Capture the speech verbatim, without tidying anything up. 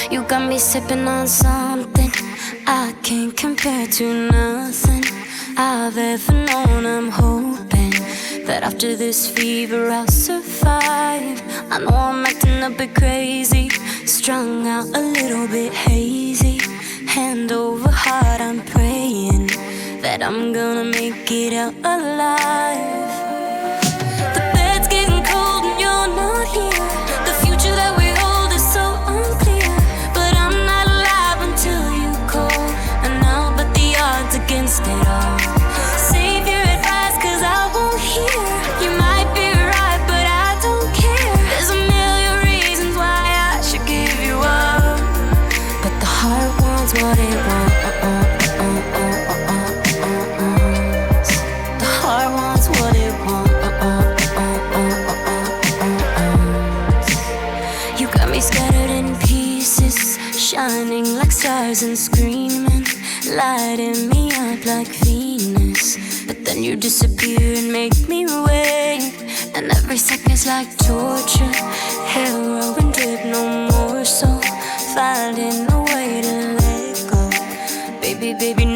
You got me sipping on something I can't compare to nothing I've ever known. I'm hoping that after this fever I'll survive. I know I'm acting a bit crazy, strung out a little bit hazy. Hand over heart, I'm praying that I'm gonna make it out alive. The bed's getting cold and you're not here. The future that we hold is so unclear, but I'm not alive until you call, and I'll bet the odds against it all. Save your advice, cause I won't hear. You might be right, but I don't care. There's a million reasons why I should give you up, but the heart wants what it wants. The heart wants what it wants. You got me scattered in pieces, shining like stars and screaming, lighting me up like Venus. But then you disappear and make me wait, and every second's like torture. Heroin drip, no more, so finding a way to let go. Baby, baby,